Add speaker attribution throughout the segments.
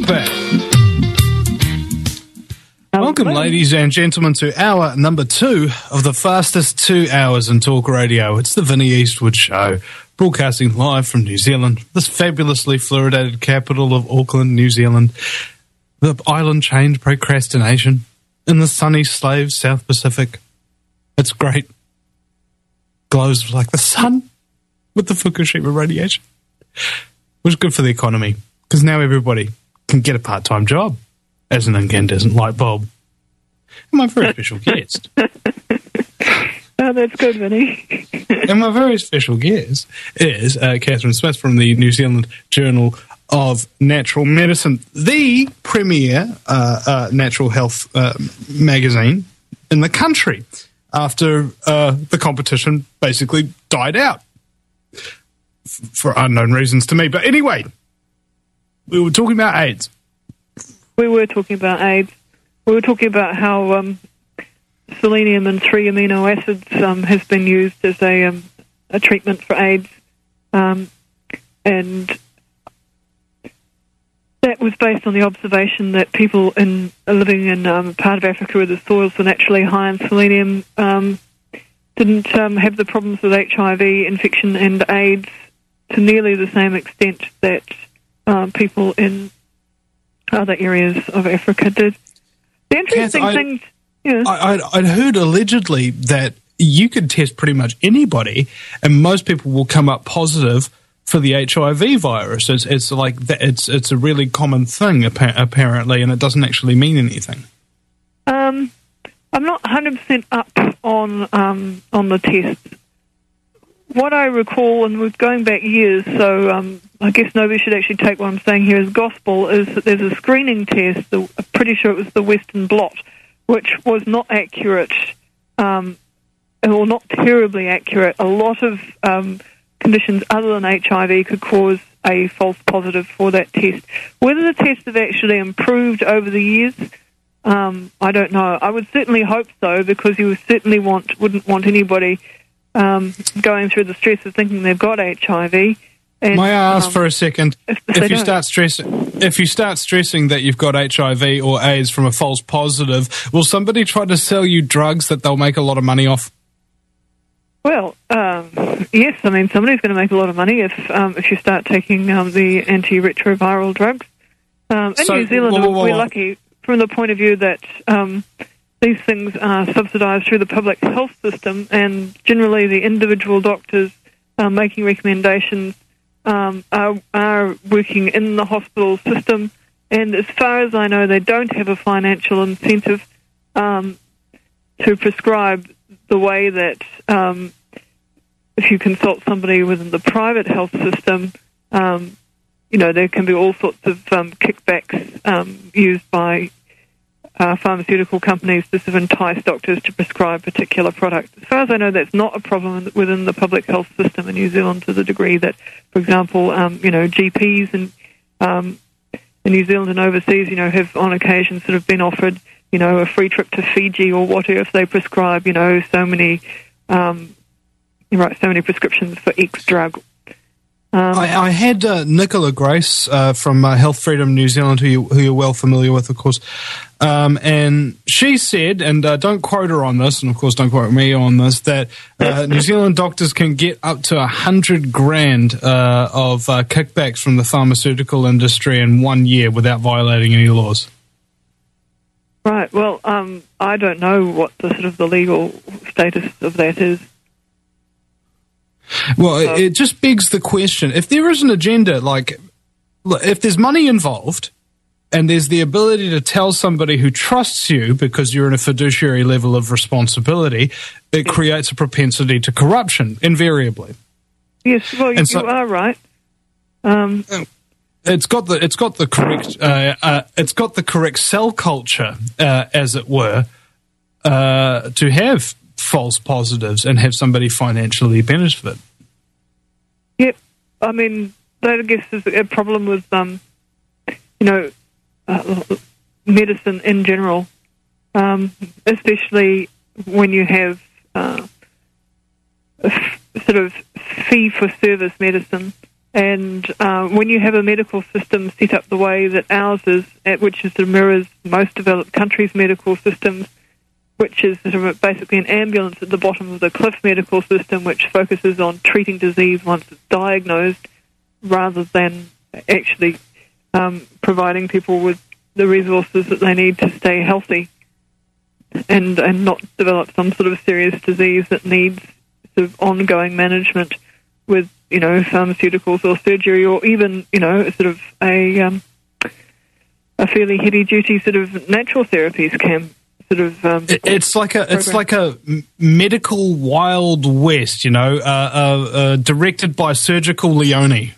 Speaker 1: Kickback. Welcome, ladies and gentlemen, to hour number 2 of the fastest 2 hours in talk radio. It's the Vinnie Eastwood Show, broadcasting live from New Zealand, this fabulously fluoridated capital of Auckland, New Zealand, the island chain to procrastination, in the sunny slave South Pacific. It's great. Glows like the sun with the Fukushima radiation, which is good for the economy, because now everybody can get a part-time job as an incandescent light bulb. And my very special guest.
Speaker 2: Oh, that's good, Vinny.
Speaker 1: And my very special guest is Catherine Smith from the New Zealand Journal of Natural Medicine, the premier natural health magazine in the country, after the competition basically died out for unknown reasons to me. But anyway, we were talking about AIDS.
Speaker 2: We were talking about AIDS. We were talking about how selenium and 3 amino acids has been used as a treatment for AIDS, and that was based on the observation that people living in a part of Africa where the soils were naturally high in selenium didn't have the problems with HIV infection and AIDS to nearly the same extent that people in other areas of Africa did. The interesting thing... Yeah.
Speaker 1: I'd heard allegedly that you could test pretty much anybody and most people will come up positive for the HIV virus. It's like it's a really common thing apparently, and it doesn't actually mean anything.
Speaker 2: I'm not 100% up on the test. What I recall, and we're going back years, so I guess nobody should actually take what I'm saying here as gospel, is that there's a screening test, I'm pretty sure it was the Western blot, which was not accurate, or not terribly accurate. A lot of conditions other than HIV could cause a false positive for that test. Whether the tests have actually improved over the years, I don't know. I would certainly hope so, because you certainly wouldn't want anybody going through the stress of thinking they've got HIV. And,
Speaker 1: may I ask for a second? If you start stressing that you've got HIV or AIDS from a false positive, will somebody try to sell you drugs that they'll make a lot of money off?
Speaker 2: Well, yes. I mean, somebody's going to make a lot of money if you start taking the antiretroviral drugs. In New Zealand, we're lucky from the point of view that these things are subsidised through the public health system, and generally the individual doctors making recommendations are working in the hospital system, and as far as I know, they don't have a financial incentive to prescribe the way that if you consult somebody within the private health system, there can be all sorts of kickbacks used by pharmaceutical companies to sort of entice doctors to prescribe particular products. As far as I know, that's not a problem within the public health system in New Zealand, to the degree that, for example, GPs in New Zealand and overseas, have on occasion sort of been offered, a free trip to Fiji or whatever if they prescribe, so many prescriptions for X drug.
Speaker 1: I had Nicola Grace from Health Freedom New Zealand, who you're well familiar with, of course, and she said, and don't quote her on this, and of course don't quote me on this, that New Zealand doctors can get up to $100,000 of kickbacks from the pharmaceutical industry in 1 year without violating any laws.
Speaker 2: Right. Well, I don't know what the legal status of that is.
Speaker 1: Well, it just begs the question, if there is an agenda, like, if there's money involved and there's the ability to tell somebody who trusts you because you're in a fiduciary level of responsibility, it creates a propensity to corruption, invariably.
Speaker 2: Yes, well, you are right.
Speaker 1: It's got the correct cell culture, as it were, to have false positives and have somebody financially benefit.
Speaker 2: Yep. I mean, that I guess is a problem with, medicine in general, especially when you have sort of fee-for-service medicine. And when you have a medical system set up the way that ours is, which is mirrors most developed countries' medical systems, which is sort of basically an ambulance at the bottom of the cliff medical system, which focuses on treating disease once it's diagnosed, rather than actually providing people with the resources that they need to stay healthy and not develop some sort of serious disease that needs sort of ongoing management with, pharmaceuticals or surgery, or even, sort of a fairly heavy-duty sort of natural therapies camp. Sort of,
Speaker 1: it's like a medical Wild West, directed by Surgical Leone.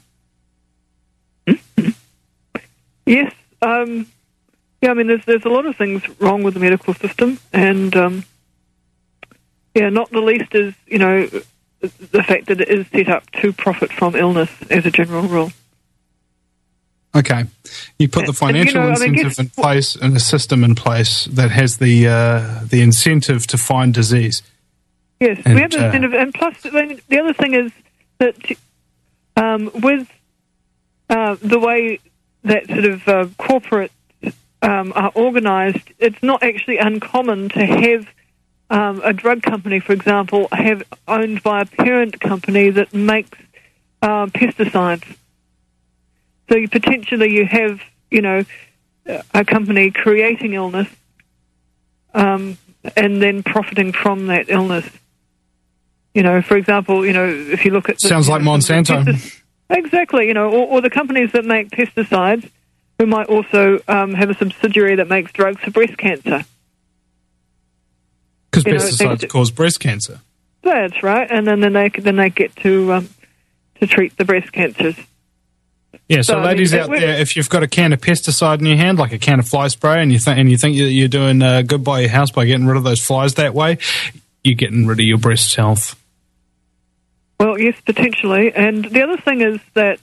Speaker 2: Yes, there's a lot of things wrong with the medical system, and not the least is the fact that it is set up to profit from illness as a general rule.
Speaker 1: Okay, you put the financial incentive in place and a system in place that has the incentive to find disease.
Speaker 2: Yes, we have the incentive, and plus the other thing is that with the way that sort of corporate are organised, it's not actually uncommon to have a drug company, for example, owned by a parent company that makes pesticides. So you have, a company creating illness and then profiting from that illness. For example, if you look at...
Speaker 1: Sounds like Monsanto.
Speaker 2: Exactly, or the companies that make pesticides who might also have a subsidiary that makes drugs for breast cancer.
Speaker 1: Because pesticides cause breast cancer.
Speaker 2: That's right, and then they get to treat the breast cancers.
Speaker 1: Yeah, so ladies out there, if you've got a can of pesticide in your hand, like a can of fly spray, and you think you're doing good by your house by getting rid of those flies that way, you're getting rid of your breast health.
Speaker 2: Well, yes, potentially. And the other thing is that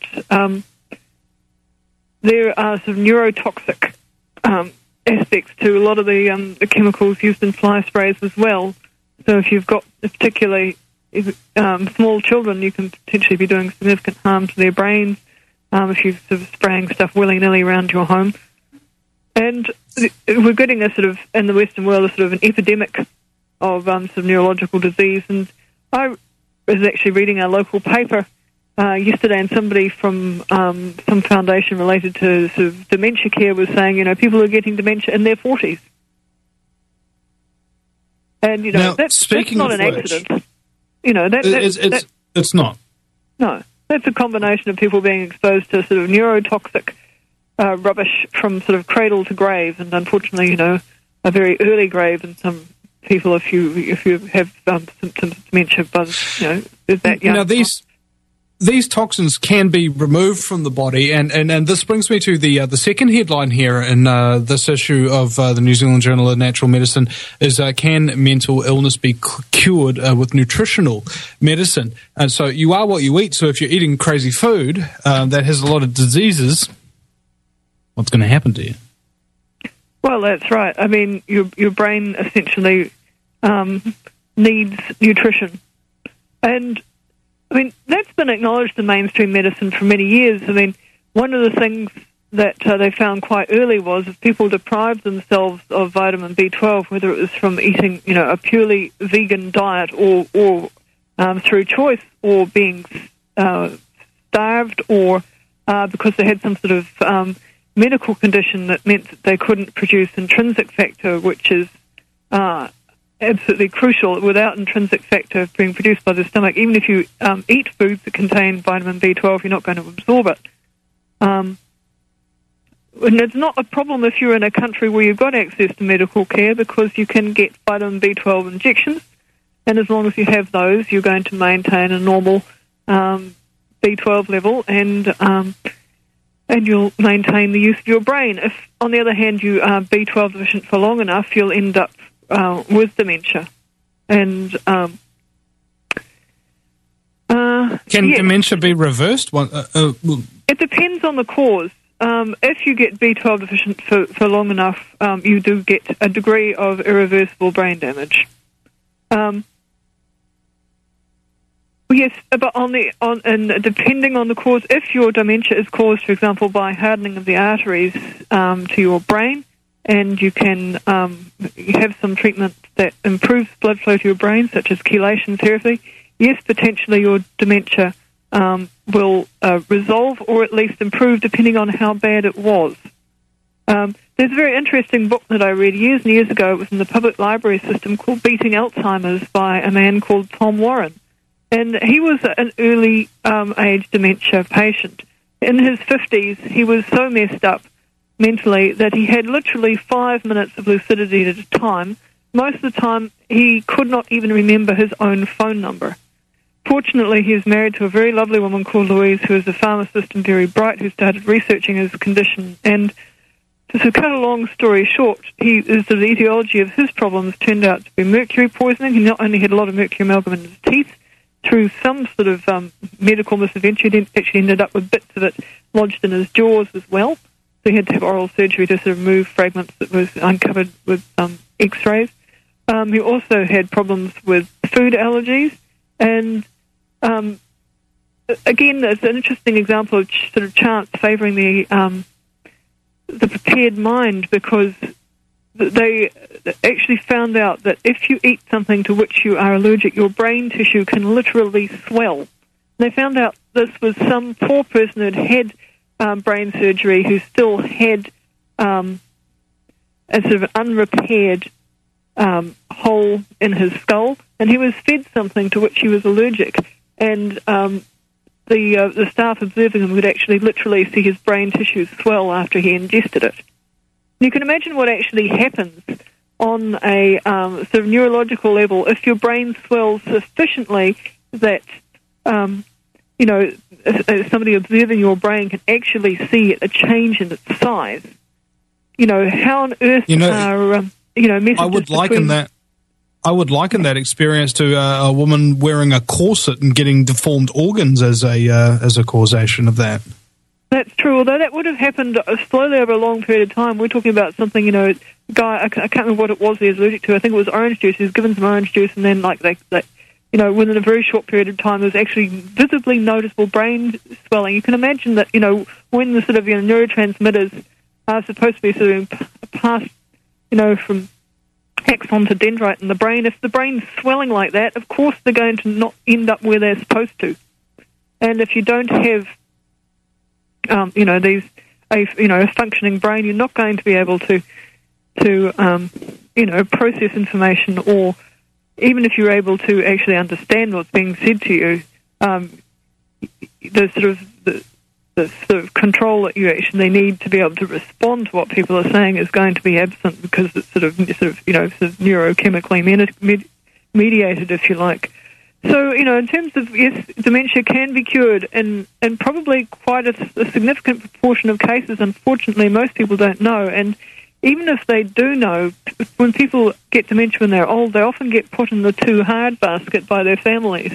Speaker 2: there are some neurotoxic aspects to a lot of the chemicals used in fly sprays as well. So if you've got particularly small children, you can potentially be doing significant harm to their brains if you're sort of spraying stuff willy-nilly around your home. And we're getting a sort of, in the Western world, a sort of an epidemic of some neurological disease. And I was actually reading a local paper yesterday, and somebody from some foundation related to sort of dementia care was saying, people are getting dementia in their 40s. And,
Speaker 1: now,
Speaker 2: that's not an accident.
Speaker 1: It's not.
Speaker 2: No. That's a combination of people being exposed to sort of neurotoxic rubbish from sort of cradle to grave, and unfortunately, a very early grave in some people if you have symptoms of dementia, but is that young.
Speaker 1: Now these toxins can be removed from the body, and this brings me to the second headline here in this issue of the New Zealand Journal of Natural Medicine is can mental illness be cured with nutritional medicine? And so you are what you eat. So if you're eating crazy food that has a lot of diseases, what's going to happen to you?
Speaker 2: Well, that's right. I mean, your brain essentially needs nutrition, and I mean, that's been acknowledged in mainstream medicine for many years. I mean, one of the things that they found quite early was if people deprived themselves of vitamin B12, whether it was from eating, a purely vegan diet or through choice, or being starved, or because they had some sort of medical condition that meant that they couldn't produce intrinsic factor, which is absolutely crucial. Without intrinsic factor being produced by the stomach, even if you eat foods that contain vitamin B12, you're not going to absorb it. And it's not a problem if you're in a country where you've got access to medical care, because you can get vitamin B12 injections, and as long as you have those, you're going to maintain a normal B12 level, and you'll maintain the use of your brain. If, on the other hand, you are B12 deficient for long enough, you'll end up with dementia. And
Speaker 1: can dementia be reversed?
Speaker 2: It depends on the cause. If you get B12 deficient for long enough, you do get a degree of irreversible brain damage. Well, yes, but and depending on the cause, if your dementia is caused, for example, by hardening of the arteries to your brain, and you can have some treatment that improves blood flow to your brain, such as chelation therapy, yes, potentially your dementia will resolve or at least improve depending on how bad it was. There's a very interesting book that I read years and years ago. It was in the public library system called Beating Alzheimer's by a man called Tom Warren. And he was an early age dementia patient. In his 50s, he was so messed up mentally that he had literally 5 minutes of lucidity at a time. Most of the time, he could not even remember his own phone number. Fortunately, he is married to a very lovely woman called Louise, who is a pharmacist and very bright, who started researching his condition. And to cut a long story short, the etiology of his problems turned out to be mercury poisoning. He not only had a lot of mercury amalgam in his teeth, through some sort of medical misadventure, he actually ended up with bits of it lodged in his jaws as well. So he had to have oral surgery to sort of remove fragments that was uncovered with X-rays. He also had problems with food allergies, and again, it's an interesting example of sort of chance favouring the prepared mind, because they actually found out that if you eat something to which you are allergic, your brain tissue can literally swell. They found out this was some poor person who had brain surgery who still had a sort of unrepaired hole in his skull, and he was fed something to which he was allergic. And the staff observing him would actually literally see his brain tissue swell after he ingested it. You can imagine what actually happens on a sort of neurological level if your brain swells sufficiently that, somebody observing your brain can actually see a change in its size. How on earth are, messages
Speaker 1: I would liken that experience to a woman wearing a corset and getting deformed organs as a causation of that.
Speaker 2: That's true, although that would have happened slowly over a long period of time. We're talking about something, guy, I can't remember what it was he was allergic to. I think it was orange juice. He was given some orange juice, and then, within a very short period of time, there was actually visibly noticeable brain swelling. You can imagine that, when the sort of neurotransmitters are supposed to be sort of passed, from axon to dendrite in the brain, if the brain's swelling like that, of course they're going to not end up where they're supposed to. And if you don't have a functioning brain, you're not going to be able to process information, or even if you're able to actually understand what's being said to you, the sort of control that you actually need to be able to respond to what people are saying is going to be absent, because it's sort of neurochemically mediated, if you like. So, in terms of, yes, dementia can be cured, and probably quite a significant proportion of cases, unfortunately, most people don't know. And even if they do know, when people get dementia when they're old, they often get put in the too hard basket by their families.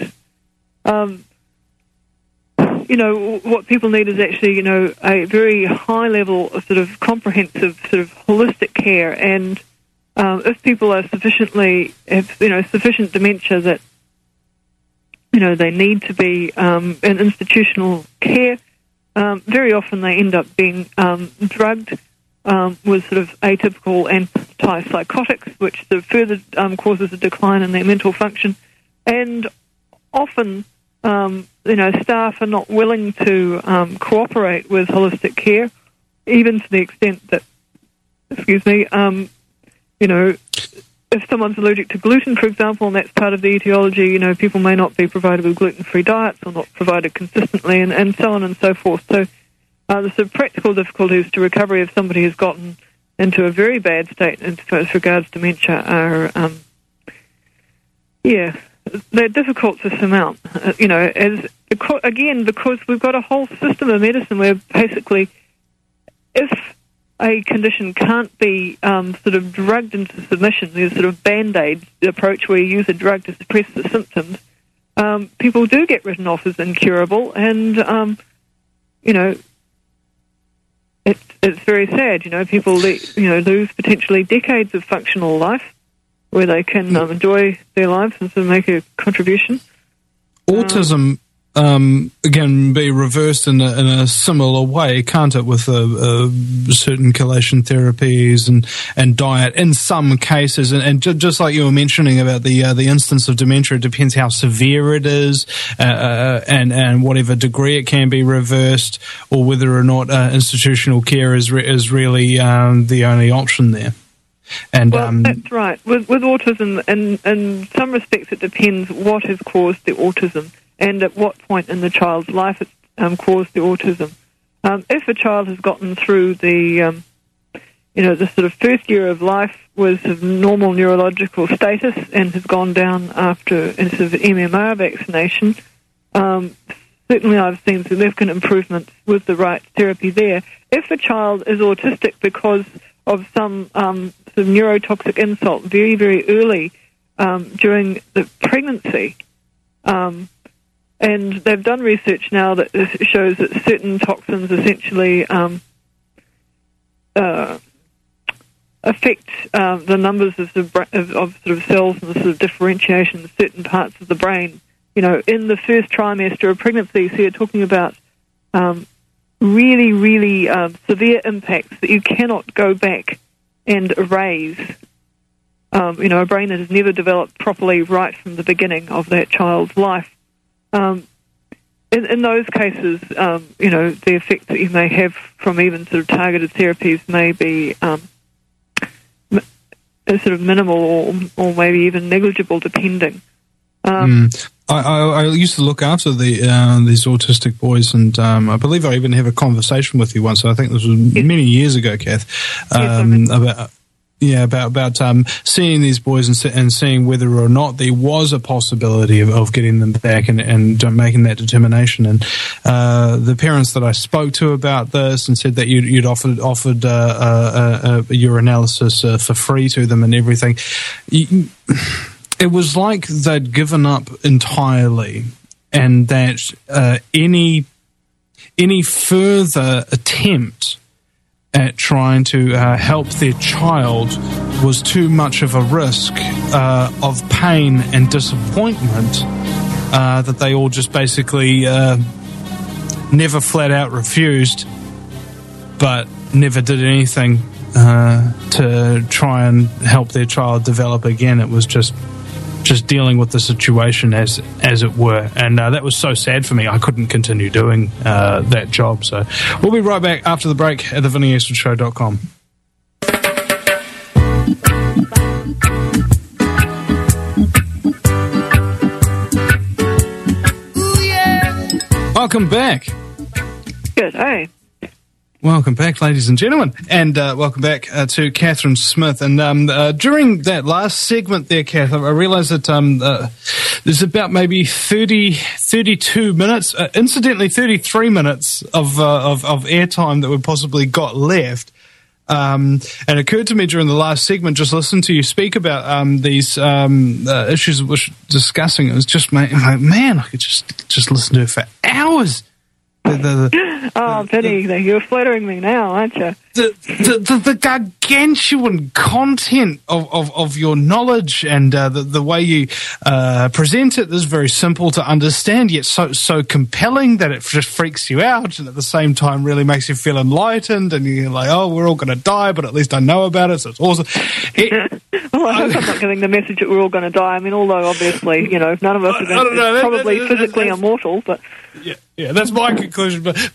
Speaker 2: What people need is actually, a very high level of sort of comprehensive, sort of holistic care. And if people are sufficient dementia that, they need to be in institutional care, very often they end up being drugged with sort of atypical antipsychotics, which sort of further causes a decline in their mental function. And often, staff are not willing to cooperate with holistic care, even to the extent that, if someone's allergic to gluten, for example, and that's part of the etiology, people may not be provided with gluten-free diets or not provided consistently, and so on and so forth. So the sort of practical difficulties to recovery if somebody has gotten into a very bad state as regards dementia are, they're difficult to surmount. Because we've got a whole system of medicine where basically, if a condition can't be sort of drugged into submission, there's sort of Band-Aid approach where you use a drug to suppress the symptoms, people do get written off as incurable, and, it's very sad. People lose potentially decades of functional life where they can enjoy their lives and sort of make a contribution.
Speaker 1: Autism can be reversed in a similar way, can't it, with certain chelation therapies and diet in some cases, and just like you were mentioning about the instance of dementia, it depends how severe it is, and whatever degree it can be reversed, or whether or not institutional care is really the only option there. And
Speaker 2: that's right. With autism, in some respects, it depends what has caused the autism and at what point in the child's life it's caused the autism. If a child has gotten through the sort of first year of life with normal neurological status and has gone down after a sort of MMR vaccination, certainly I've seen significant improvements with the right therapy there. If a child is autistic because of some sort of neurotoxic insult very, very early during the pregnancy, and they've done research now that shows that certain toxins essentially affect the numbers of sort of cells and the sort of differentiation of certain parts of the brain. In the first trimester of pregnancy, so you're talking about really, really severe impacts that you cannot go back and erase. A brain that has never developed properly right from the beginning of that child's life. In those cases, the effect that you may have from even sort of targeted therapies may be sort of minimal or maybe even negligible, depending.
Speaker 1: I used to look after these autistic boys, and I believe I even had a conversation with you once. I think this was many years ago, Kath, about seeing these boys and seeing whether or not there was a possibility of getting them back and making that determination. And the parents that I spoke to about this and said that you'd offered your analysis for free to them and everything. It was like they'd given up entirely, and that any further attempt at trying to help their child was too much of a risk of pain and disappointment, that they all just basically never flat out refused, but never did anything to try and help their child develop again. It was just dealing with the situation as it were, and that was so sad for me. I couldn't continue doing that job. So we'll be right back after the break at thevinnieeastwoodshow.com. Welcome back.
Speaker 2: Good, hey.
Speaker 1: Welcome back, ladies and gentlemen, and welcome back to Catherine Smith. And during that last segment there, Kath, I realised that there's about maybe 32 minutes, incidentally 33 minutes of airtime that we possibly got left. And it occurred to me during the last segment, just listen to you speak about these issues we're discussing. It was just, man, I could just listen to it for hours.
Speaker 2: Pity, you're flattering me now, aren't you?
Speaker 1: The gargantuan content of your knowledge and the way you present it is very simple to understand, yet so compelling that it just freaks you out, and at the same time really makes you feel enlightened, and you're like, oh, we're all going to die, but at least I know about it, so it's awesome.
Speaker 2: Well, I hope I'm not giving the message that we're all going to die. I mean, although obviously, none of us are going to probably physically immortal, but...
Speaker 1: Yeah, that's my conclusion. But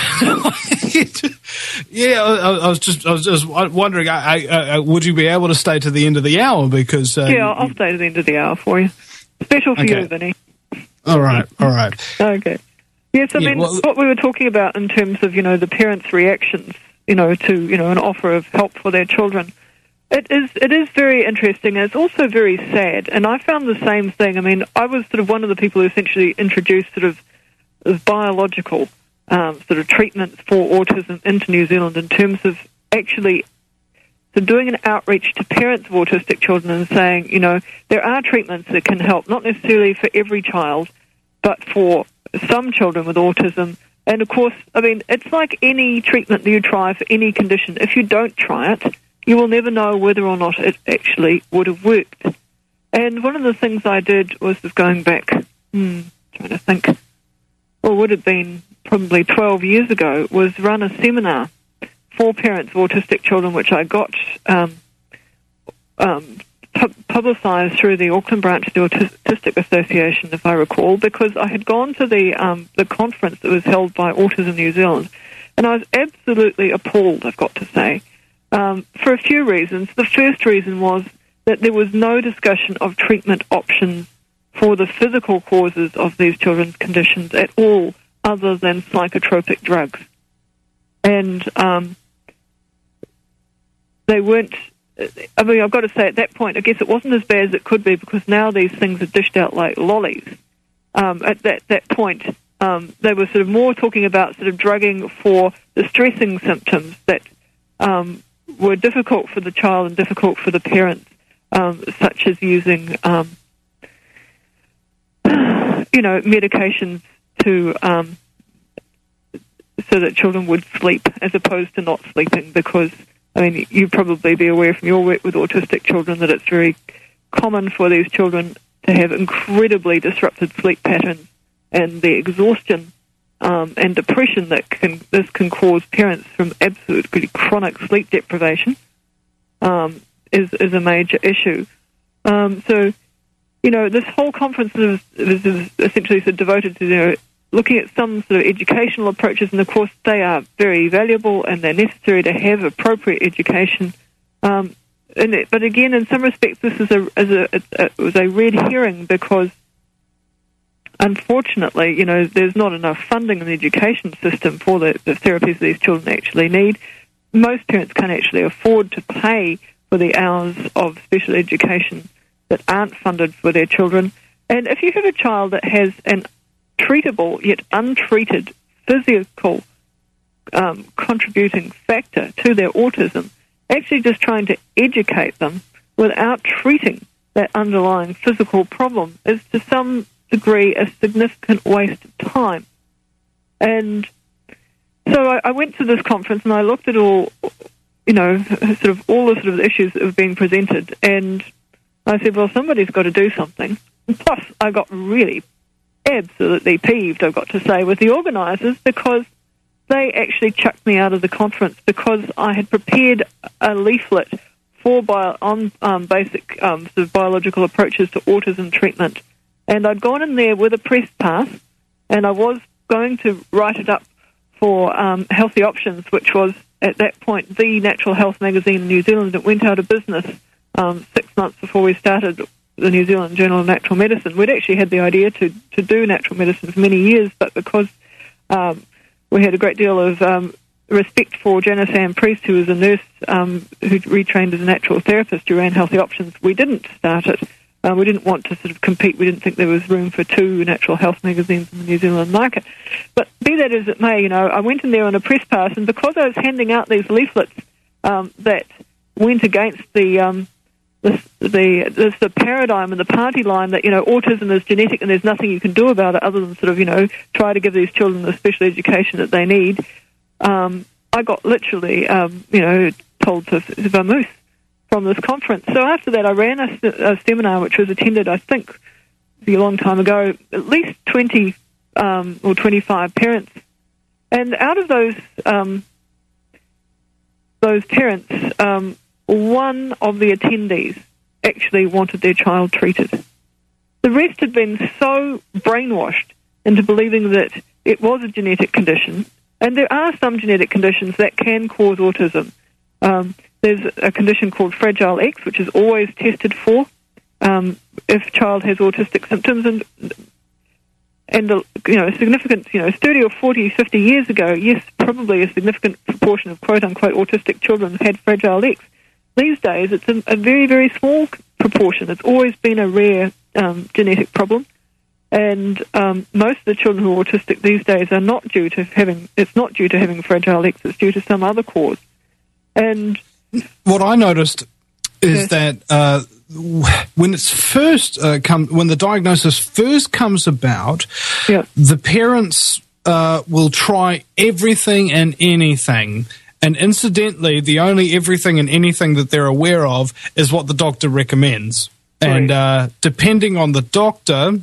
Speaker 1: yeah, I was just wondering, would you be able to stay to the end of the hour? Because
Speaker 2: I'll stay to the end of the hour for you. Special for you, Vinny.
Speaker 1: All right.
Speaker 2: Okay. Yes, I mean, what we were talking about in terms of the parents' reactions, to an offer of help for their children. It is very interesting, and it's also very sad. And I found the same thing. I mean, I was sort of one of the people who essentially introduced sort of biological sort of treatments for autism into New Zealand, in terms of actually doing an outreach to parents of autistic children and saying, there are treatments that can help, not necessarily for every child, but for some children with autism. And of course, I mean, it's like any treatment that you try for any condition. If you don't try it, you will never know whether or not it actually would have worked. And one of the things I did was going back trying to think, would have been probably 12 years ago, was run a seminar for parents of autistic children, which I got publicised through the Auckland branch of the Autistic Association, if I recall, because I had gone to the conference that was held by Autism New Zealand, and I was absolutely appalled, I've got to say, for a few reasons. The first reason was that there was no discussion of treatment options for the physical causes of these children's conditions at all, other than psychotropic drugs. And they weren't, I mean, I've got to say, at that point, I guess it wasn't as bad as it could be, because now these things are dished out like lollies. At that point, they were sort of more talking about sort of drugging for the stressing symptoms that were difficult for the child and difficult for the parents, such as using, medications to so that children would sleep as opposed to not sleeping, because, I mean, you'd probably be aware from your work with autistic children that it's very common for these children to have incredibly disrupted sleep patterns, and the exhaustion and depression that this can cause parents from absolutely chronic sleep deprivation is a major issue. So, this whole conference is essentially sort of devoted to looking at some sort of educational approaches, and of course they are very valuable and they're necessary to have appropriate education. But again, in some respects, this is it was a red herring, because unfortunately, there's not enough funding in the education system for the therapies these children actually need. Most parents can't actually afford to pay for the hours of special education that aren't funded for their children. And if you have a child that has an treatable yet untreated physical contributing factor to their autism, actually just trying to educate them without treating that underlying physical problem is to some degree a significant waste of time. And so I went to this conference and I looked at all the issues that were being presented, and I said, well, somebody's got to do something. And plus, I got really absolutely peeved, I've got to say, with the organisers, because they actually chucked me out of the conference because I had prepared a leaflet on basic sort of biological approaches to autism treatment. And I'd gone in there with a press pass, and I was going to write it up for Healthy Options, which was, at that point, the natural health magazine in New Zealand. It went out of business 6 months before we started the New Zealand Journal of Natural Medicine. We'd actually had the idea to do natural medicine for many years, but because we had a great deal of respect for Janice Ann Priest, who was a nurse who retrained as a natural therapist who ran Healthy Options, we didn't start it. We didn't want to sort of compete. We didn't think there was room for 2 natural health magazines in the New Zealand market. But be that as it may, I went in there on a press pass, and because I was handing out these leaflets that went against the paradigm and the party line that, autism is genetic and there's nothing you can do about it other than sort of, try to give these children the special education that they need, I got literally, told to vamoose from this conference. So after that, I ran a seminar which was attended, I think, a long time ago, at least 20 or 25 parents. And out of those parents, one of the attendees actually wanted their child treated. The rest had been so brainwashed into believing that it was a genetic condition, and there are some genetic conditions that can cause autism. There's a condition called Fragile X, which is always tested for if a child has autistic symptoms, and a significant, 30 or 40, 50 years ago, yes, probably a significant proportion of quote-unquote autistic children had Fragile X. These days, it's a very, very small proportion. It's always been a rare genetic problem, and most of the children who are autistic these days are not due to having Fragile X. It's due to some other cause. And
Speaker 1: what I noticed is that when it's first when the diagnosis first comes about, the parents will try everything and anything. And incidentally, the only everything and anything that they're aware of is what the doctor recommends. Right. And depending on the doctor,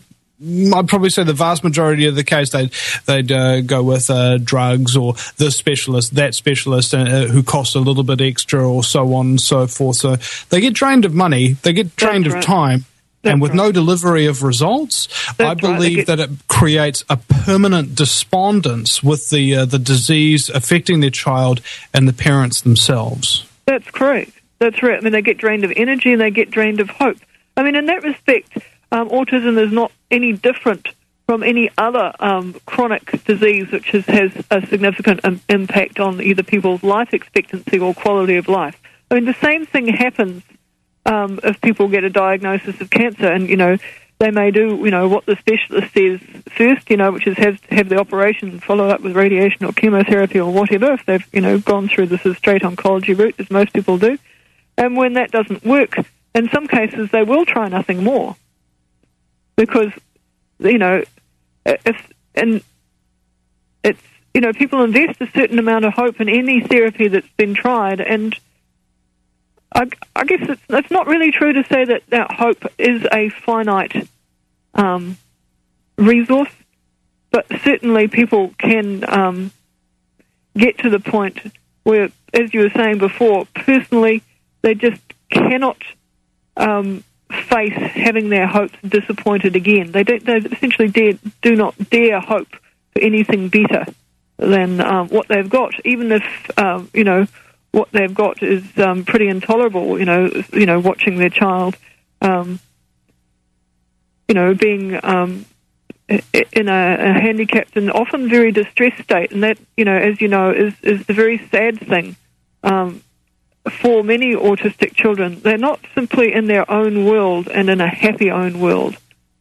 Speaker 1: I'd probably say the vast majority of the case, they'd go with drugs or this specialist, that specialist, who costs a little bit extra, or so on and so forth. So they get drained of money, they get drained of time. And with no delivery of results, I believe that it creates a permanent despondence with the disease affecting their child and the parents themselves. That's
Speaker 2: correct. That's right. I mean, they get drained of energy and they get drained of hope. I mean, in that respect, autism is not any different from any other chronic disease which has a significant impact on either people's life expectancy or quality of life. I mean, the same thing happens if people get a diagnosis of cancer, and, they may do, what the specialist says first, which is have the operation followed up with radiation or chemotherapy or whatever, if they've, gone through this straight oncology route, as most people do. And when that doesn't work, in some cases they will try nothing more. Because, people invest a certain amount of hope in any therapy that's been tried, and I guess it's not really true to say that hope is a finite resource, but certainly people can get to the point where, as you were saying before, personally they just cannot face having their hopes disappointed again. They essentially do not dare hope for anything better than what they've got, even if what they've got is pretty intolerable. Watching their child, being in a handicapped and often very distressed state, and that, as you know, is the very sad thing for many autistic children. They're not simply in their own world and in a happy own world.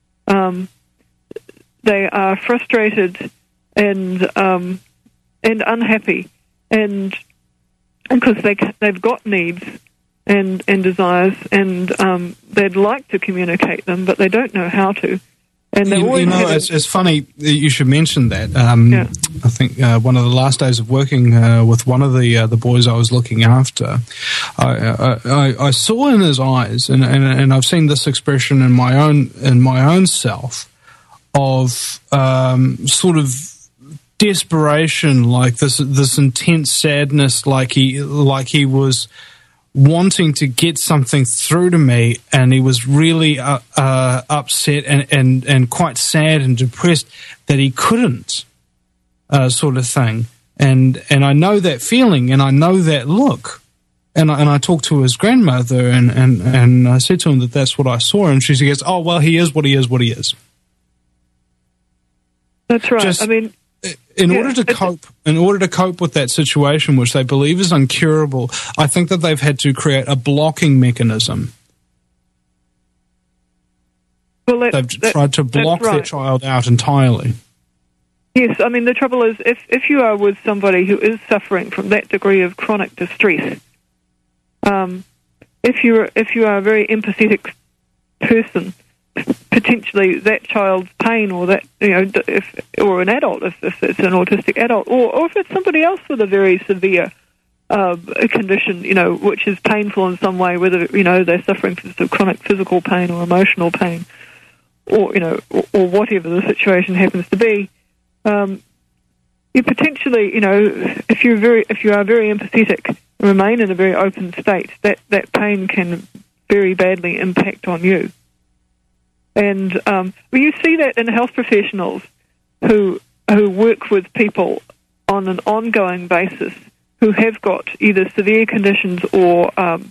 Speaker 2: They are frustrated and unhappy, and because they've got needs and desires, and they'd like to communicate them, but they don't know how to. And
Speaker 1: it's funny that you should mention that. I think one of the last days of working with one of the boys I was looking after, I saw in his eyes, and I've seen this expression in my own self, of sort of desperation, like this intense sadness, like he was wanting to get something through to me, and he was really upset and quite sad and depressed that he couldn't, sort of thing. And I know that feeling, and I know that look. And I talked to his grandmother, and I said to him that that's what I saw, and she goes, "Oh, well, he is what he is, what he is."
Speaker 2: That's right.
Speaker 1: In order to cope with that situation, which they believe is incurable, I think that they've had to create a blocking mechanism.
Speaker 2: Well,
Speaker 1: they've tried to block their child out entirely.
Speaker 2: Yes, the trouble is, if you are with somebody who is suffering from that degree of chronic distress, if you are a very empathetic person, potentially that child's pain, or that, or an adult, if it's an autistic adult, or if it's somebody else with a very severe condition, which is painful in some way, whether they're suffering from chronic physical pain or emotional pain, or or whatever the situation happens to be, you potentially, if you are very empathetic, remain in a very open state, that pain can very badly impact on you. And you see that in health professionals who work with people on an ongoing basis who have got either severe conditions or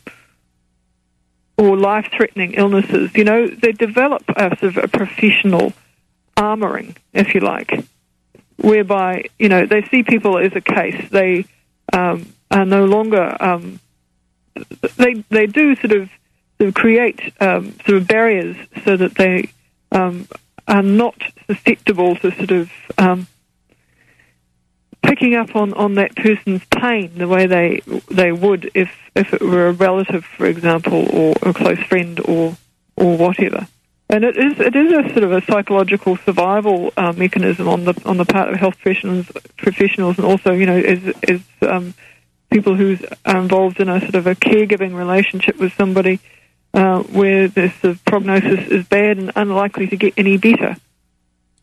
Speaker 2: life-threatening illnesses. They develop a sort of a professional armouring, if you like, whereby they see people as a case. They are no longer they do sort of create sort of barriers so that they are not susceptible to sort of picking up on that person's pain the way they would if it were a relative, for example, or a close friend or whatever. And it is a sort of a psychological survival mechanism on the part of health professionals, and also as people who are involved in a sort of a caregiving relationship with somebody where the prognosis is bad and unlikely to get any better.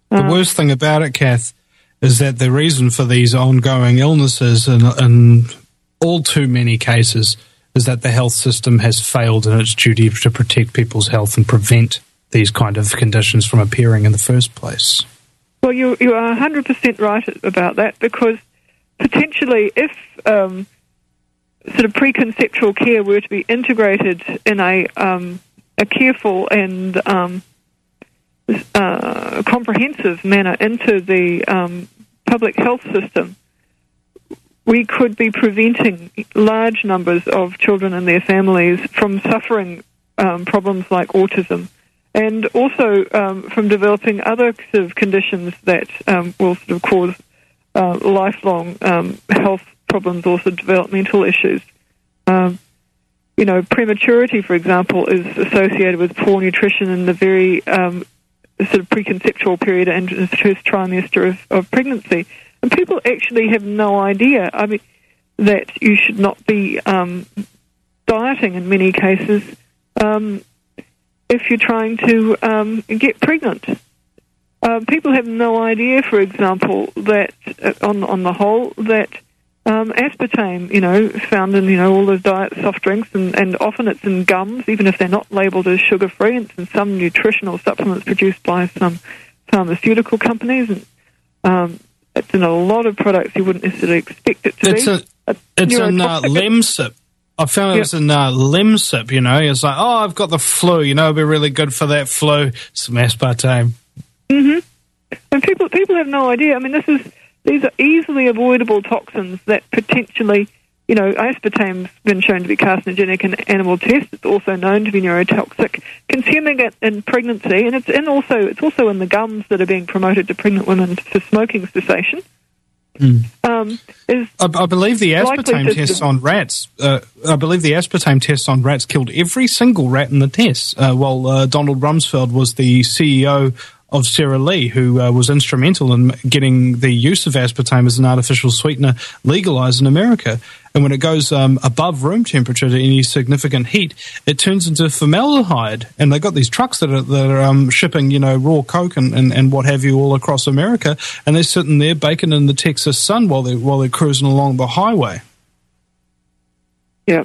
Speaker 1: The worst thing about it, Kath, is that the reason for these ongoing illnesses in all too many cases is that the health system has failed in its duty to protect people's health and prevent these kind of conditions from appearing in the first place.
Speaker 2: Well, you are 100% right about that, because potentially if sort of preconceptual care were to be integrated in a careful and comprehensive manner into the public health system, we could be preventing large numbers of children and their families from suffering problems like autism, and also from developing other sort of conditions that will sort of cause lifelong health problems, also developmental issues. Prematurity, for example, is associated with poor nutrition in the very sort of preconceptual period and the first trimester of pregnancy. And people actually have no idea, that you should not be dieting in many cases if you're trying to get pregnant. People have no idea, for example, that on the whole, that aspartame, found in, all those diet soft drinks, and often it's in gums, even if they're not labelled as sugar-free. It's in some nutritional supplements produced by some pharmaceutical companies, and it's in a lot of products you wouldn't necessarily expect it to be.
Speaker 1: It's in Lemsip. I found it was in Lemsip, It's like, I've got the flu, it'd be really good for that flu, some aspartame.
Speaker 2: Mm-hmm. And people have no idea. These are easily avoidable toxins that potentially, aspartame's been shown to be carcinogenic in animal tests. It's also known to be neurotoxic. Consuming it in pregnancy, and it's also in the gums that are being promoted to pregnant women for smoking cessation.
Speaker 1: I believe the aspartame tests on rats. I believe the aspartame tests on rats killed every single rat in the tests. While Donald Rumsfeld was the CEO of Sara Lee, who was instrumental in getting the use of aspartame as an artificial sweetener legalized in America. And when it goes above room temperature to any significant heat, it turns into formaldehyde. And they got these trucks that are shipping, raw coke and what have you all across America, and they're sitting there baking in the Texas sun while they're cruising along the highway.
Speaker 2: Yeah,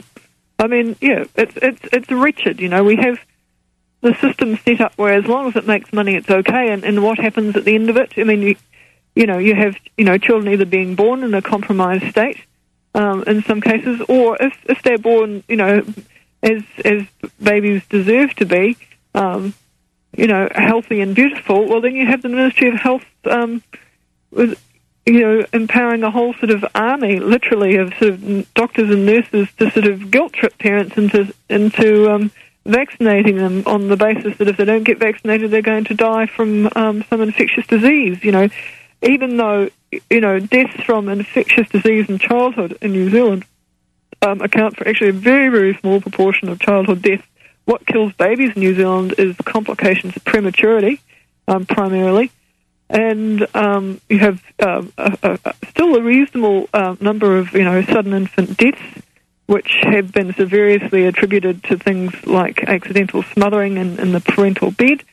Speaker 2: it's wretched. We have the system set up where as long as it makes money, it's okay. And what happens at the end of it? You have children either being born in a compromised state, in some cases, or if they're born, as babies deserve to be, healthy and beautiful. Well, then you have the Ministry of Health with empowering a whole sort of army, literally, of sort of doctors and nurses to sort of guilt trip parents into vaccinating them on the basis that if they don't get vaccinated, they're going to die from some infectious disease. Even though deaths from infectious disease in childhood in New Zealand account for actually a very, very small proportion of childhood deaths. What kills babies in New Zealand is complications of prematurity, primarily, and you have still a reasonable number of
Speaker 1: Mm.
Speaker 2: sudden infant deaths, which have been severely attributed to things like accidental smothering in the parental bed,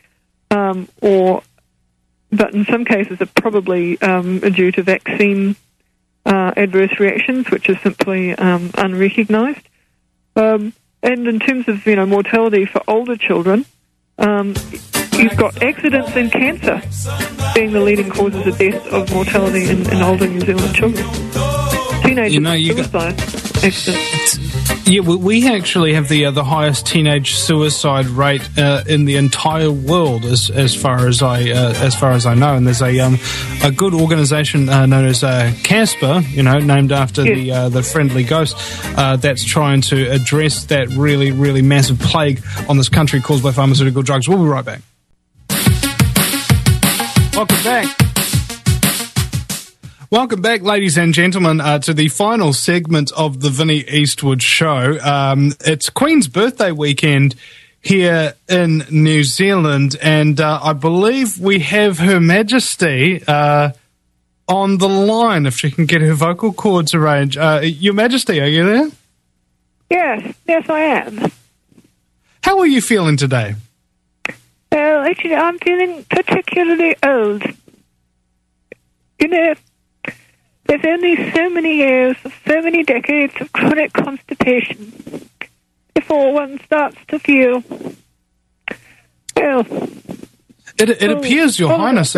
Speaker 2: but in some cases are probably due to vaccine adverse reactions, which are simply unrecognised. And in terms of mortality for older children, you've got accidents and cancer being the leading causes of death of mortality in older New Zealand children. Teenage suicide accidents.
Speaker 1: Yeah, we actually have the highest teenage suicide rate in the entire world, as far as I know. And there's a good organisation known as Casper, named after the friendly ghost, that's trying to address that really, really massive plague on this country caused by pharmaceutical drugs. We'll be right back. Welcome back. Welcome back, ladies and gentlemen, to the final segment of the Vinnie Eastwood Show. It's Queen's birthday weekend here in New Zealand, and I believe we have Her Majesty on the line, if she can get her vocal cords arranged. Your Majesty, are you there?
Speaker 2: Yes, I am.
Speaker 1: How are you feeling today?
Speaker 2: Well, actually, I'm feeling particularly old. You know, there's only so many years, so many decades of chronic constipation before one starts to feel, well...
Speaker 1: It appears, Your Highness,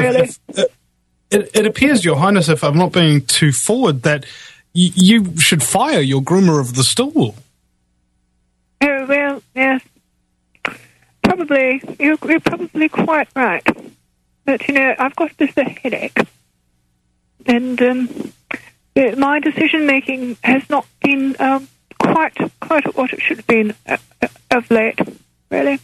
Speaker 1: it appears, Your Highness, if I'm not being too forward, that you should fire your groomer of the stool.
Speaker 2: Oh, well, yes. Probably. You're probably quite right. But, you know, I've got just a headache. And my decision-making has not been quite what it should have been of late, really.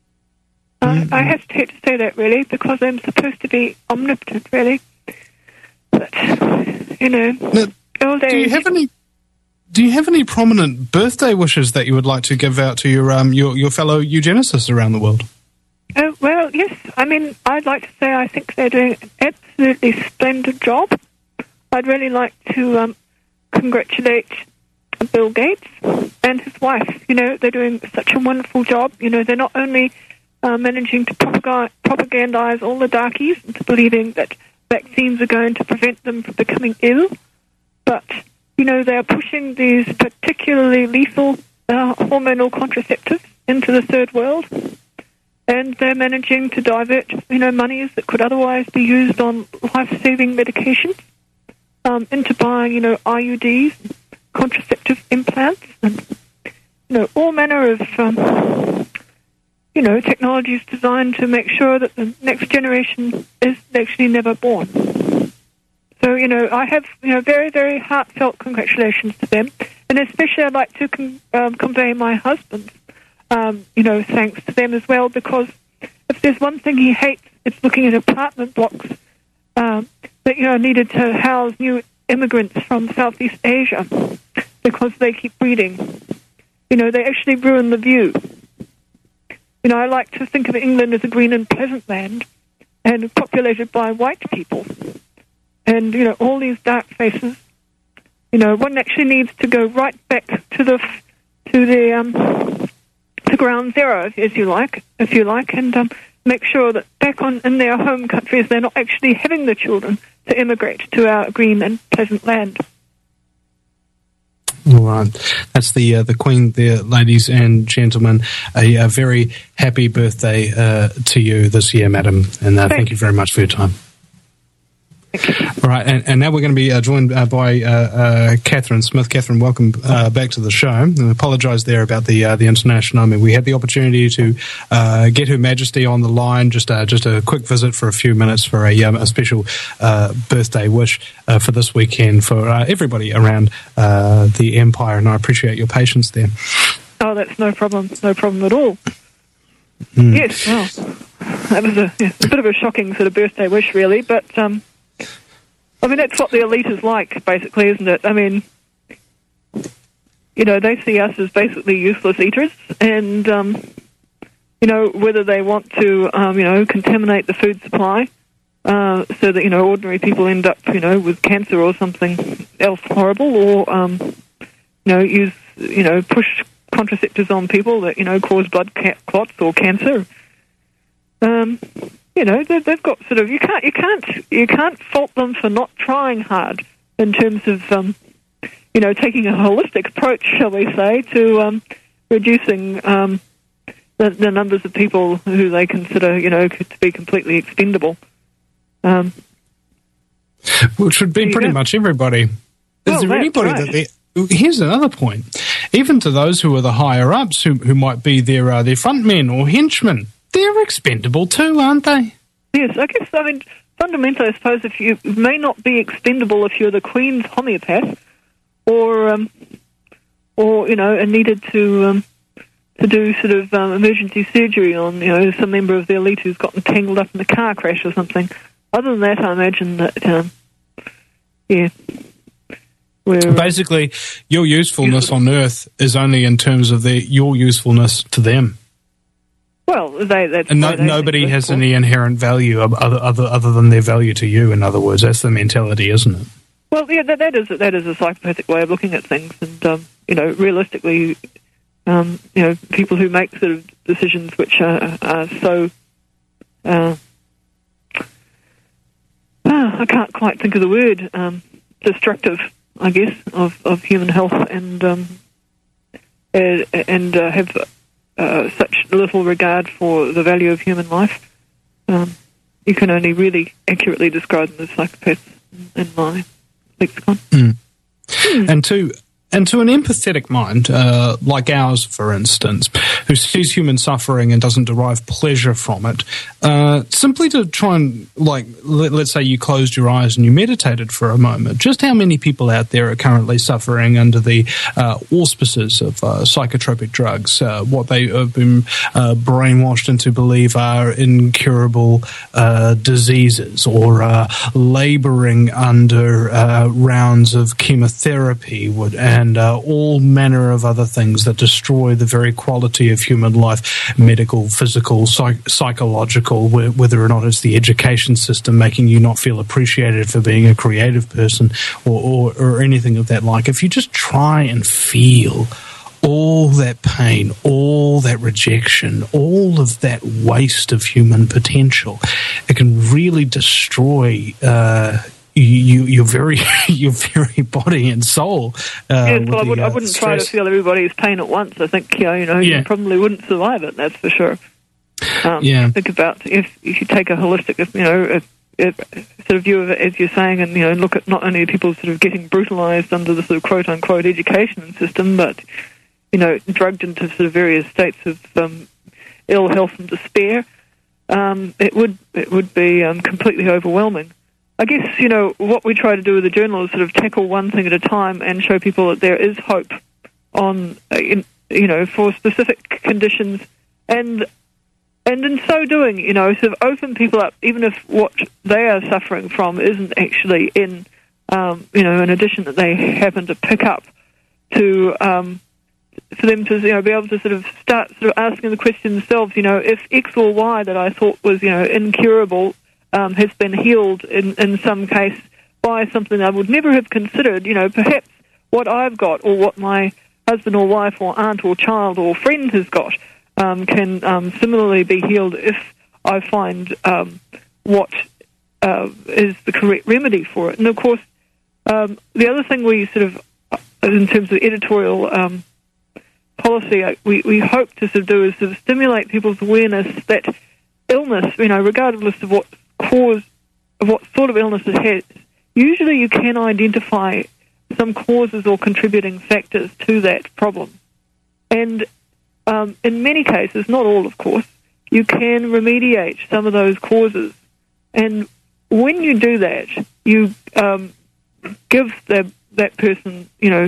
Speaker 2: I hesitate to say that, really, because I'm supposed to be omnipotent, really. But, you know, old age...
Speaker 1: Do you have any prominent birthday wishes that you would like to give out to your fellow eugenicists around the world?
Speaker 2: Oh, well, yes. I mean, I'd like to say I think they're doing an absolutely splendid job. I'd really like to congratulate Bill Gates and his wife. You know, they're doing such a wonderful job. You know, they're not only managing to propagandize all the darkies into believing that vaccines are going to prevent them from becoming ill, but, you know, they're pushing these particularly lethal hormonal contraceptives into the third world, and they're managing to divert, you know, monies that could otherwise be used on life-saving medications into buying, you know, IUDs, contraceptive implants, and, you know, all manner of, you know, technologies designed to make sure that the next generation is actually never born. So, you know, I have, you know, very, very heartfelt congratulations to them. And especially I'd like to convey my husband's, you know, thanks to them as well, because if there's one thing he hates, it's looking at apartment blocks that, you know, needed to house new immigrants from Southeast Asia because they keep breeding. You know, they actually ruin the view. You know, I like to think of England as a green and pleasant land and populated by white people. And, you know, all these dark faces, you know, one actually needs to go right back to ground zero, if you like, and make sure that back in their home countries they're not actually having the children to immigrate to our green and pleasant land.
Speaker 1: All right. That's the Queen there, ladies and gentlemen. A very happy birthday to you this year, madam, and thank you very much for your time. All right, and now we're going to be joined by Catherine Smith. Catherine, welcome back to the show. I apologise there about the international. I mean, we had the opportunity to get Her Majesty on the line, just a quick visit for a few minutes for a special birthday wish for this weekend for everybody around the Empire, and I appreciate your patience there.
Speaker 2: Oh, that's no problem at all. Yes, well, that was a bit of a shocking sort of birthday wish, really, but... I mean, that's what the elite is like, basically, isn't it? I mean, you know, they see us as basically useless eaters, and, you know, whether they want to, you know, contaminate the food supply so that, you know, ordinary people end up, you know, with cancer or something else horrible, or, you know, push contraceptives on people that, you know, cause blood clots or cancer. You know, they've got sort of you can't fault them for not trying hard in terms of you know, taking a holistic approach, shall we say, to reducing the numbers of people who they consider, you know, to be completely expendable.
Speaker 1: Which would be pretty much everybody. Is there anybody right. Here's another point. Even to those who are the higher ups, who might be their front men or henchmen. They're expendable too, aren't they?
Speaker 2: Yes, I guess, I mean, fundamentally, I suppose if you may not be expendable if you're the Queen's homeopath or you know, and needed to do sort of emergency surgery on, you know, some member of the elite who's gotten tangled up in a car crash or something. Other than that, I imagine that,
Speaker 1: basically, your usefulness on Earth is only in terms of your usefulness to them.
Speaker 2: Well,
Speaker 1: nobody has any inherent value other than their value to you. In other words, that's the mentality, isn't it?
Speaker 2: Well, yeah, that is a psychopathic way of looking at things, and you know, realistically, you know, people who make sort of decisions which are so I can't quite think of the word, destructive, I guess, of human health, and have such little regard for the value of human life. You can only really accurately describe them as psychopaths in my lexicon.
Speaker 1: And to an empathetic mind, like ours, for instance, who sees human suffering and doesn't derive pleasure from it, simply to try and, like, let's say you closed your eyes and you meditated for a moment, just how many people out there are currently suffering under the auspices of psychotropic drugs, what they have been brainwashed into believe are incurable diseases, or labouring under rounds of chemotherapy and all manner of other things that destroy the very quality of human life, medical, physical, psychological, whether or not it's the education system making you not feel appreciated for being a creative person, or anything of that like. If you just try and feel all that pain, all that rejection, all of that waste of human potential, it can really destroy your very body and soul.
Speaker 2: Yes, well, I wouldn't try to feel everybody's pain at once. I think you probably wouldn't survive it. That's for sure. Think about if you take a holistic, sort of view of it, as you're saying, and look at not only people sort of getting brutalised under the sort of quote unquote education system, but drugged into sort of various states of ill health and despair. It would be completely overwhelming. I guess, what we try to do with the journal is sort of tackle one thing at a time and show people that there is hope on, for specific conditions, and in so doing, sort of open people up, even if what they are suffering from isn't actually in, an addition that they happen to pick up, to, for them to, be able to sort of start sort of asking the question themselves, if X or Y that I thought was, incurable, has been healed in some case by something I would never have considered. Perhaps what I've got, or what my husband or wife or aunt or child or friend has got, can similarly be healed if I find what is the correct remedy for it. And of course, the other thing we sort of, in terms of editorial policy, we hope to sort of do is sort of stimulate people's awareness that illness, regardless of what sort of illness it has, usually you can identify some causes or contributing factors to that problem. And in many cases, not all of course, you can remediate some of those causes. And when you do that, you give that person,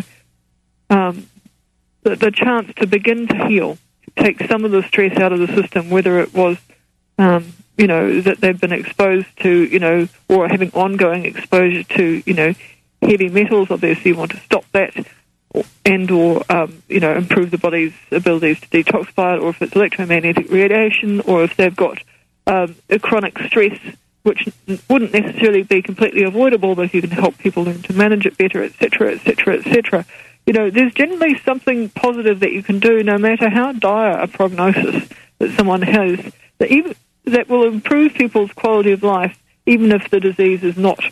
Speaker 2: the chance to begin to heal, take some of the stress out of the system, whether it was that they've been exposed to, or having ongoing exposure to, heavy metals. Obviously, you want to stop that, or improve the body's abilities to detoxify it, or if it's electromagnetic radiation, or if they've got a chronic stress, which wouldn't necessarily be completely avoidable, but if you can help people learn to manage it better, etc., etc., etc. There's generally something positive that you can do, no matter how dire a prognosis that someone has, that will improve people's quality of life, even if the disease is not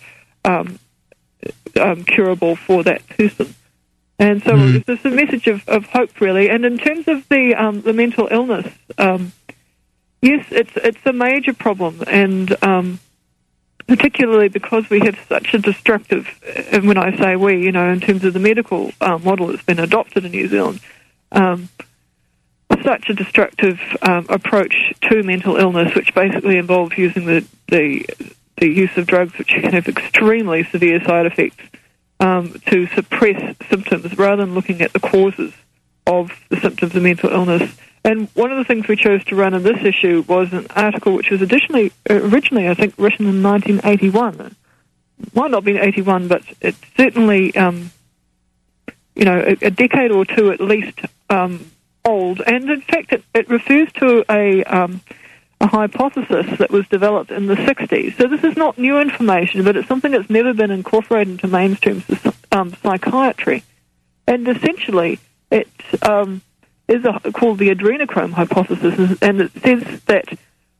Speaker 2: curable for that person. And so it's just a message of hope, really. And in terms of the mental illness, yes, it's a major problem, and particularly because we have such a destructive, and when I say we, in terms of the medical model that's been adopted in New Zealand, such a destructive approach to mental illness, which basically involves using the use of drugs which can have extremely severe side effects to suppress symptoms rather than looking at the causes of the symptoms of mental illness. And one of the things we chose to run in this issue was an article which was originally, I think, written in 1981. It might not have been 81, but it's certainly, a decade or two at least old. And in fact, it refers to a hypothesis that was developed in the 60s. So this is not new information, but it's something that's never been incorporated into mainstream psychiatry. And essentially, it is called the adrenochrome hypothesis, and it says that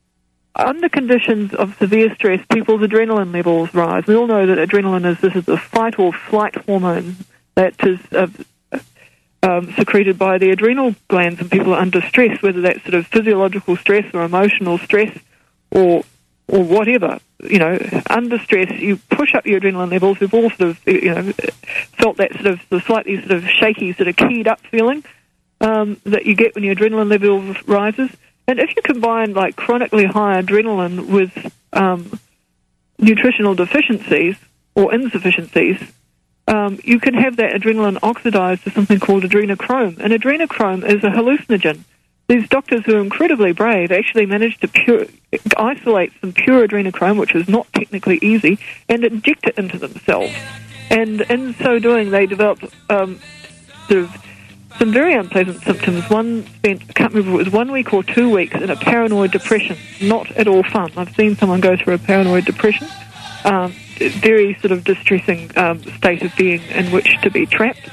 Speaker 2: under conditions of severe stress, people's adrenaline levels rise. We all know that adrenaline is the fight or flight hormone that is secreted by the adrenal glands when people are under stress, whether that's sort of physiological stress or emotional stress or whatever. You know, under stress, you push up your adrenaline levels. We've all sort of, felt that sort of the slightly sort of shaky, sort of keyed up feeling that you get when your adrenaline level rises. And if you combine like chronically high adrenaline with nutritional deficiencies or insufficiencies, you can have that adrenaline oxidized to something called adrenochrome. And adrenochrome is a hallucinogen. These doctors who are incredibly brave actually managed to isolate some pure adrenochrome, which is not technically easy, and inject it into themselves. And in so doing, they developed sort of some very unpleasant symptoms. One spent, I can't remember if it was 1 week or 2 weeks, in a paranoid depression. Not at all fun. I've seen someone go through a paranoid depression. Very sort of distressing state of being in which to be trapped.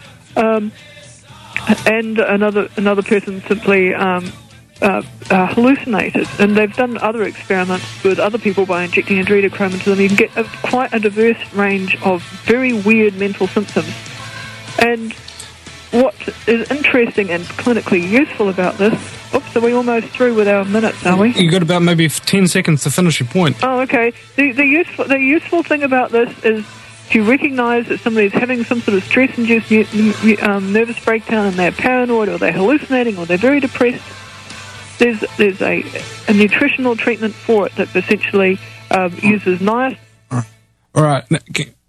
Speaker 2: And another person simply hallucinated. And they've done other experiments with other people by injecting adrenochrome into them. You can get quite a diverse range of very weird mental symptoms. And what is interesting and clinically useful about this... Oops, are we almost through with our minutes, are we?
Speaker 1: You've got about maybe 10 seconds to finish your point.
Speaker 2: Oh, okay. The useful thing about this is if you recognise that somebody's having some sort of stress-induced nervous breakdown and they're paranoid or they're hallucinating or they're very depressed, there's a nutritional treatment for it that essentially uses niacin.
Speaker 1: All right.